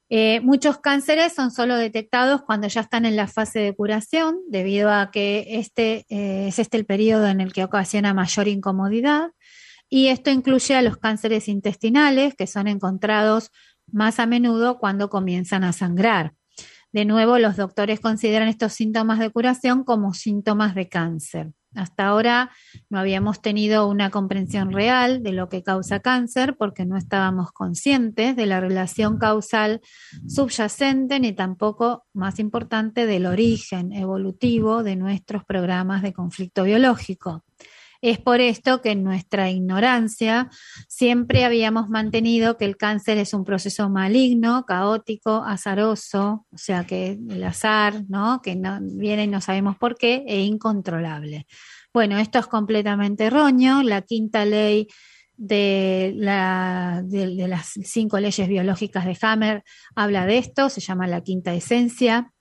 Eh, muchos cánceres son solo detectados cuando ya están en la fase de curación, debido a que este eh, es este el periodo en el que ocasiona mayor incomodidad, y esto incluye a los cánceres intestinales, que son encontrados más a menudo cuando comienzan a sangrar. De nuevo, los doctores consideran estos síntomas de curación como síntomas de cáncer. Hasta ahora no habíamos tenido una comprensión real de lo que causa cáncer porque no estábamos conscientes de la relación causal subyacente ni tampoco, más importante, del origen evolutivo de nuestros programas de conflicto biológico. Es por esto que en nuestra ignorancia siempre habíamos mantenido que el cáncer es un proceso maligno, caótico, azaroso, o sea que el azar, ¿no? Que no, viene y no sabemos por qué, e incontrolable. Bueno, esto es completamente erróneo. La quinta ley de, la, de, de las cinco leyes biológicas de Hammer habla de esto, se llama la quinta esencia.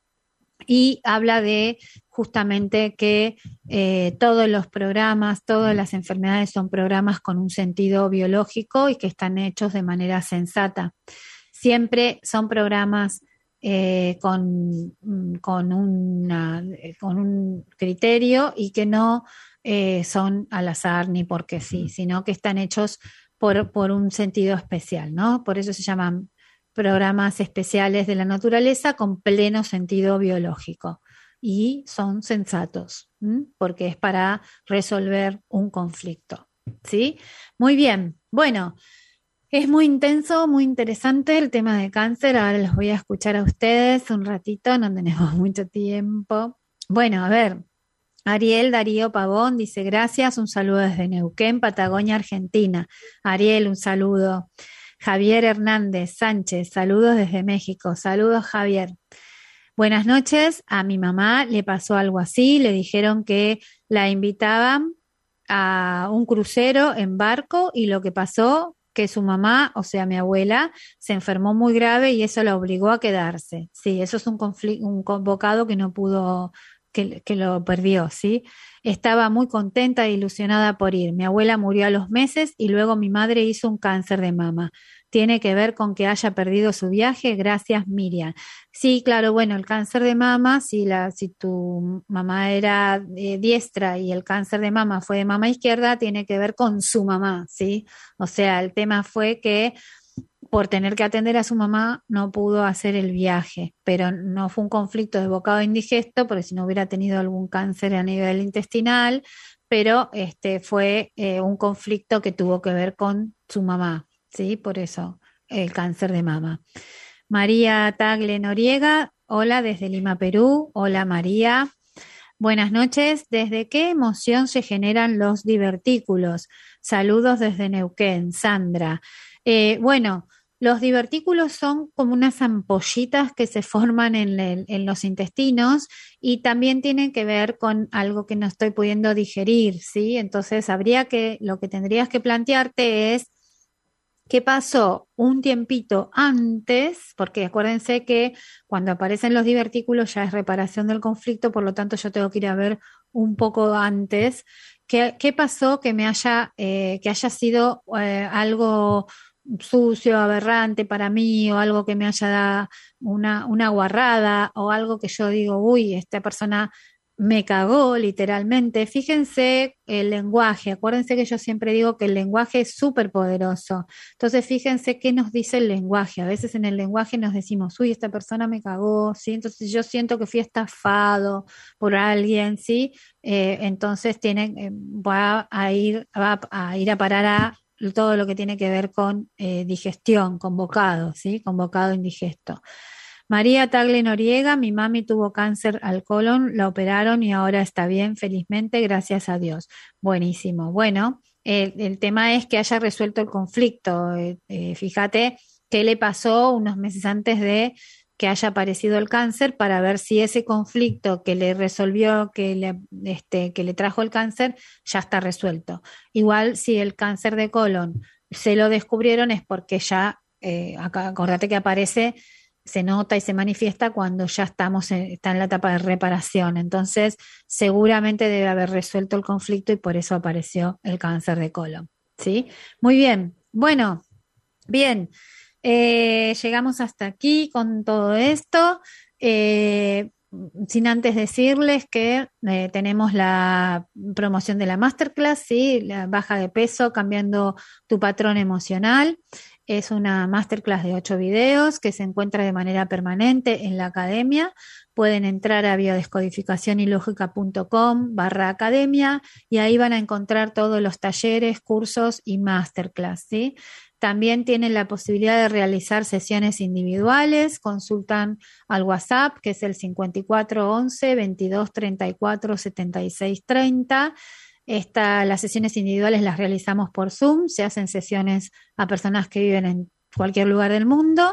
Y habla de justamente que eh, todos los programas, todas las enfermedades son programas con un sentido biológico y que están hechos de manera sensata. Siempre son programas eh, con, con, una, con un criterio y que no eh, son al azar ni porque sí, sino que están hechos por, por un sentido especial, ¿no? Por eso se llaman programas especiales de la naturaleza con pleno sentido biológico y son sensatos, ¿m? Porque es para resolver un conflicto, ¿sí? Muy bien, bueno, es muy intenso, muy interesante el tema de cáncer. Ahora los voy a escuchar a ustedes un ratito, no tenemos mucho tiempo. Bueno, a ver, Ariel Darío Pavón dice gracias, un saludo desde Neuquén, Patagonia, Argentina. Ariel, un saludo. Javier Hernández Sánchez, saludos desde México. Saludos, Javier. Buenas noches. A mi mamá le pasó algo así. Le dijeron que la invitaban a un crucero en barco y lo que pasó que su mamá, o sea, mi abuela, se enfermó muy grave y eso la obligó a quedarse. Sí, eso es un conflicto, un bocado que no pudo, que, que lo perdió, ¿sí? Estaba muy contenta e ilusionada por ir. Mi abuela murió a los meses y luego mi madre hizo un cáncer de mama. ¿Tiene que ver con que haya perdido su viaje? Gracias, Miriam. Sí, claro, bueno, el cáncer de mama, si, la, si tu mamá era eh, diestra y el cáncer de mama fue de mama izquierda, tiene que ver con su mamá, ¿sí? O sea, el tema fue que por tener que atender a su mamá no pudo hacer el viaje, pero no fue un conflicto de bocado indigesto, porque si no hubiera tenido algún cáncer a nivel intestinal, pero este fue eh, un conflicto que tuvo que ver con su mamá, ¿sí? Por eso el cáncer de mama. María Tagle Noriega, hola desde Lima, Perú. Hola María. Buenas noches. ¿Desde qué emoción se generan los divertículos? Saludos desde Neuquén, Sandra. Eh, bueno, los divertículos son como unas ampollitas que se forman en, el, en los intestinos y también tienen que ver con algo que no estoy pudiendo digerir, ¿sí? Entonces, habría que, lo que tendrías que plantearte es ¿qué pasó un tiempito antes? Porque acuérdense que cuando aparecen los divertículos ya es reparación del conflicto, por lo tanto yo tengo que ir a ver un poco antes. ¿Qué, qué pasó que me haya, eh, que haya sido eh, algo sucio, aberrante para mí, o algo que me haya dado una, una guarrada, o algo que yo digo, uy, esta persona me cagó literalmente? Fíjense el lenguaje, acuérdense que yo siempre digo que el lenguaje es súper poderoso. Entonces fíjense qué nos dice el lenguaje. A veces en el lenguaje nos decimos, uy, esta persona me cagó, ¿sí? Entonces yo siento que fui estafado por alguien, ¿sí? Eh, entonces tiene, eh, va a ir, va a ir a parar a todo lo que tiene que ver con eh, digestión, con bocado, ¿sí? Con bocado indigesto. María Tagle Noriega, mi mami tuvo cáncer al colon, la operaron y ahora está bien, felizmente, gracias a Dios. Buenísimo. Bueno, el, el tema es que haya resuelto el conflicto. Eh, eh, fíjate qué le pasó unos meses antes de que haya aparecido el cáncer para ver si ese conflicto que le resolvió, que le, este, que le trajo el cáncer, ya está resuelto. Igual si el cáncer de colon se lo descubrieron es porque ya, eh, acá, acordate que aparece, se nota y se manifiesta cuando ya estamos en, está en la etapa de reparación. Entonces, seguramente debe haber resuelto el conflicto y por eso apareció el cáncer de colon, ¿sí? Muy bien. Bueno, bien. eh, llegamos hasta aquí con todo esto. Eh, sin antes decirles que eh, tenemos la promoción de la masterclass, ¿sí? La baja de peso cambiando tu patrón emocional. Es una masterclass de ocho videos que se encuentra de manera permanente en la academia. Pueden entrar a biodescodificacionylogica.com barra academia y ahí van a encontrar todos los talleres, cursos y masterclass, ¿sí? También tienen la posibilidad de realizar sesiones individuales, consultan al WhatsApp, que es el cincuenta y cuatro once, veintidós treinta y cuatro, setenta y seis treinta. Esta, las sesiones individuales las realizamos por Zoom, se hacen sesiones a personas que viven en cualquier lugar del mundo.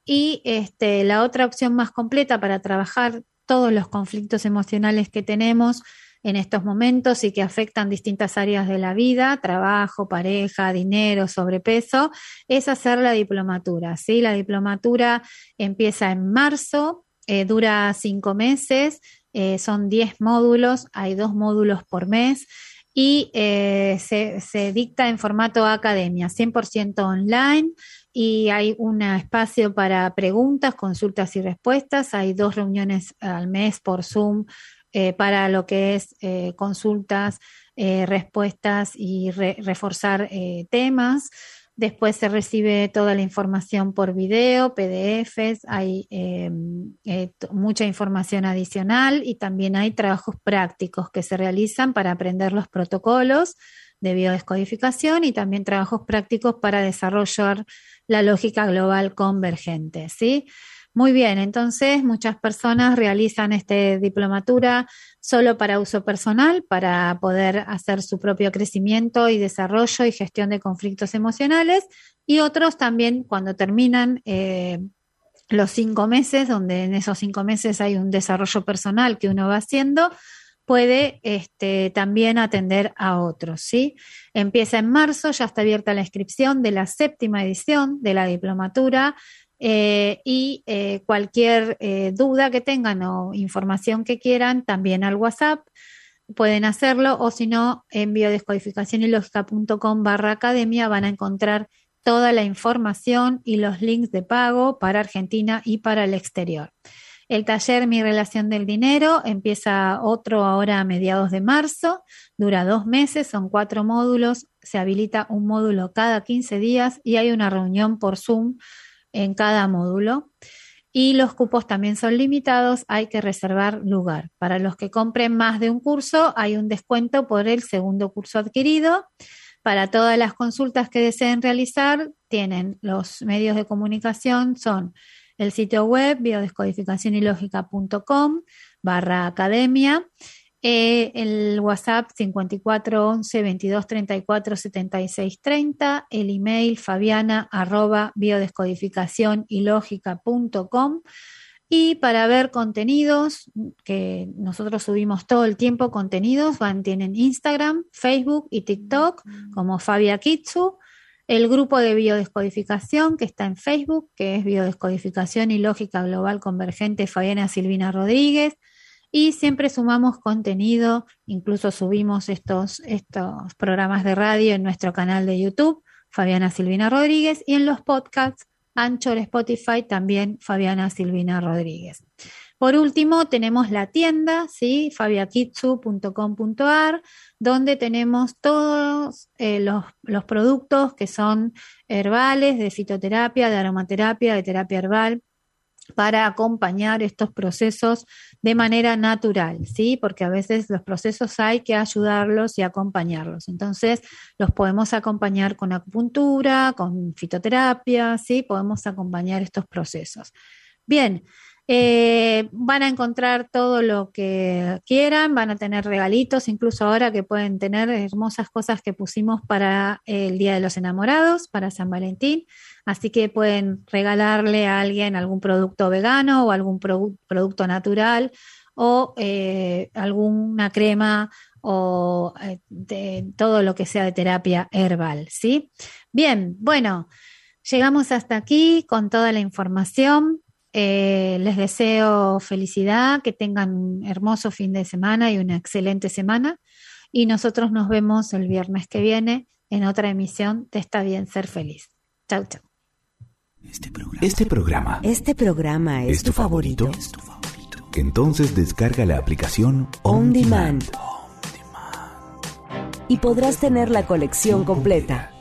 Y este, la otra opción más completa para trabajar todos los conflictos emocionales que tenemos en estos momentos y que afectan distintas áreas de la vida, trabajo, pareja, dinero, sobrepeso, es hacer la diplomatura, ¿sí? La diplomatura empieza en marzo, eh, dura cinco meses, eh, son diez módulos, hay dos módulos por mes y eh, se, se dicta en formato academia, cien por ciento online. Y hay un espacio para preguntas, consultas y respuestas. Hay dos reuniones al mes por Zoom eh, para lo que es eh, consultas, eh, respuestas y re- reforzar eh, temas. Después se recibe toda la información por video, P D Efes, hay eh, eh, t- mucha información adicional y también hay trabajos prácticos que se realizan para aprender los protocolos de biodescodificación y también trabajos prácticos para desarrollar la lógica global convergente, ¿sí? Muy bien, entonces muchas personas realizan esta diplomatura solo para uso personal, para poder hacer su propio crecimiento y desarrollo y gestión de conflictos emocionales, y otros también cuando terminan eh, los cinco meses, donde en esos cinco meses hay un desarrollo personal que uno va haciendo, puede este, también atender a otros, ¿sí? Empieza en marzo, ya está abierta la inscripción de la séptima edición de la diplomatura eh, y eh, cualquier eh, duda que tengan o información que quieran, también al WhatsApp pueden hacerlo, o si no, en biodescodificacionylogica.com barra academia van a encontrar toda la información y los links de pago para Argentina y para el exterior. El taller Mi Relación del Dinero empieza otro ahora a mediados de marzo, dura dos meses, son cuatro módulos, se habilita un módulo cada quince días y hay una reunión por Zoom en cada módulo. Y los cupos también son limitados, hay que reservar lugar. Para los que compren más de un curso, hay un descuento por el segundo curso adquirido. Para todas las consultas que deseen realizar, tienen los medios de comunicación, son el sitio web biodescodificacionylogica.com barra academia, eh, el WhatsApp cincuenta y cuatro once, veintidós treinta y cuatro, setenta y seis treinta, el email fabiana arroba biodescodificacionylogica.com. Y para ver contenidos, que nosotros subimos todo el tiempo contenidos, van, tienen Instagram, Facebook y TikTok como Fabia Kitsu. El grupo de biodescodificación que está en Facebook, que es Biodescodificación y Lógica Global Convergente, Fabiana Silvina Rodríguez. Y siempre sumamos contenido, incluso subimos estos, estos programas de radio en nuestro canal de YouTube, Fabiana Silvina Rodríguez, y en los podcasts, Anchor, Spotify, también Fabiana Silvina Rodríguez. Por último, tenemos la tienda, ¿sí? fabiakitsu punto com punto ar, donde tenemos todos eh, los, los productos que son herbales, de fitoterapia, de aromaterapia, de terapia herbal, para acompañar estos procesos de manera natural, ¿sí? Porque a veces los procesos hay que ayudarlos y acompañarlos. Entonces, los podemos acompañar con acupuntura, con fitoterapia, ¿sí? Podemos acompañar estos procesos. Bien, eh, van a encontrar todo lo que quieran, van a tener regalitos, incluso ahora que pueden tener hermosas cosas que pusimos para el Día de los Enamorados, para San Valentín. Así que pueden regalarle a alguien algún producto vegano o algún pro- producto natural o eh, alguna crema o eh, de, todo lo que sea de terapia herbal, ¿sí? Bien, bueno, llegamos hasta aquí con toda la información. Eh, les deseo felicidad, que tengan un hermoso fin de semana y una excelente semana. Y nosotros nos vemos el viernes que viene en otra emisión de Está bien ser feliz. Chau, chau. Este programa. Este programa es, ¿Es tu favorito? favorito? Entonces descarga la aplicación On On Demand. Demand. Y podrás tener la colección completa.